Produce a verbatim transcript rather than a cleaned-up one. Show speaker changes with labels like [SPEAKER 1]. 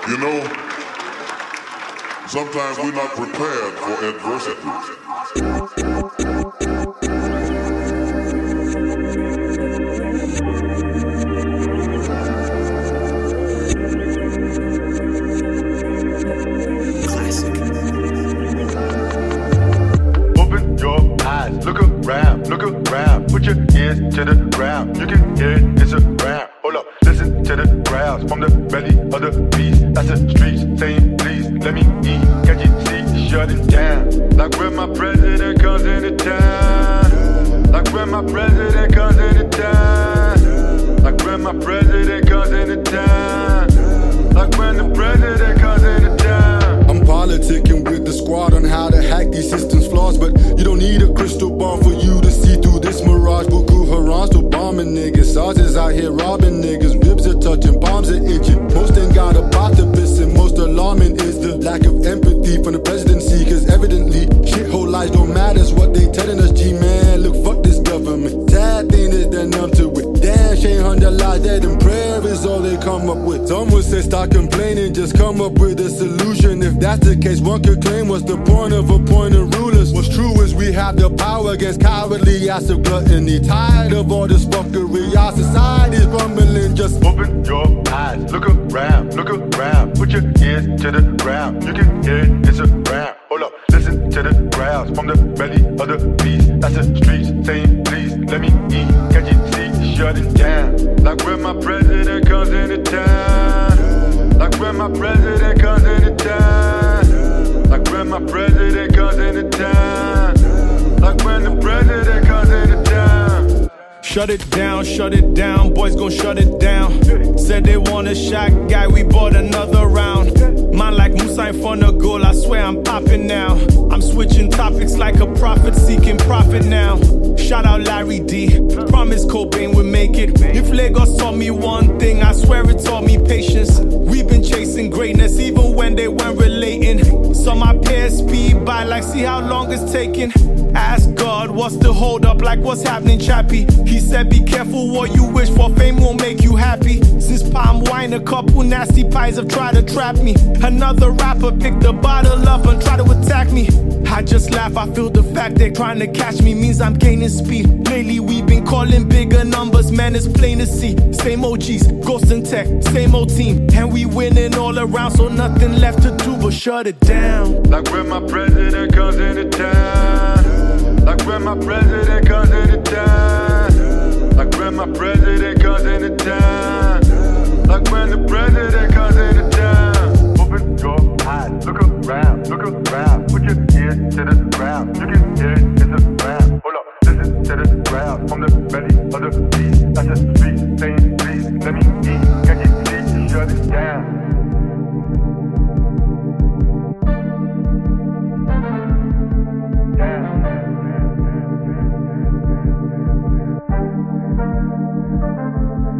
[SPEAKER 1] You know, sometimes we're not prepared for adversity.
[SPEAKER 2] Look around, look around, put your ears to the ground. You can hear it, it's around. Hold up, listen to the growls from the belly of the beast. That's the streets saying, please let me eat. Can't you see, shutting down? Like when my president comes into town. Like when my president comes into town. Like when my president comes into town. Like when the president comes into town.
[SPEAKER 3] I'm politicking with the squad on how to hack these systems flaws, but you don't need a crystal ball for you to see through this mirage. Boko Haram still bombing niggas, sergeants out here robbing niggas, ribs are touching, palms are itching. Most ain't got a pot to piss, and most alarming is the lack of empathy from the presidency, cause evidently shithole lies don't matter, it's what they telling us. G-man, look, fuck this government. Sad thing is they're numb to it. Damn shame on their lies, dead and prayer is all they come up with. Someone said stop complaining, just come up with a solution. If that's the case, one could claim what's the point of appointing rulers. What's true is we have the power against cowardly acts of gluttony. Tired of all this fuckery, our society's rumbling. Just
[SPEAKER 2] open your eyes, look around, look around, put your ears to the ground. You can hear it, it's around. Hold up, listen to the growls from the belly of the beast. That's the streets saying, please let me eat. Can't you see, shutting down? Like when my president comes into town. Like when my president comes into town. Like when my president comes into town. Like when the president comes into town.
[SPEAKER 4] Shut it down, shut it down, boys gon' shut it down. Said they want a shot, guy, we bought another round. Man like Musa in front of goal, I swear I'm popping now. I'm switching topics like a prophet, seeking profit now. Shout out Larry D, promise Cobain would make it. If Lagos taught me one thing, I swear it taught me patience. We've been chasing greatness even when they weren't relating. Saw my peers speed by like see how long it's taking. Ask God what's the hold up, like what's happening, chappy. He said be careful what you wish for, fame won't make you happy. Since palm wine a couple nasty pies have tried to trap me. Another rapper picked the bottle up and tried to attack me. I just laugh, I feel the fact they're trying to catch me means I'm gaining speed. Lately we've been calling bigger numbers, man, it's plain to see. Same O Gs, Ghost and Tech, same old team. And we winning all around, so nothing left to do but shut it down.
[SPEAKER 2] Like when my president comes into town. Like when my president comes into town. Like when my president comes into town. Like when the president comes into town. Open your eyes, look around, look around, put your ears to the ground. You can hear it, it's around. Hold up, listen to the ground from the belly of the beast. That's the street saying, please let me eat. Can't you see, shut it down. Yeah.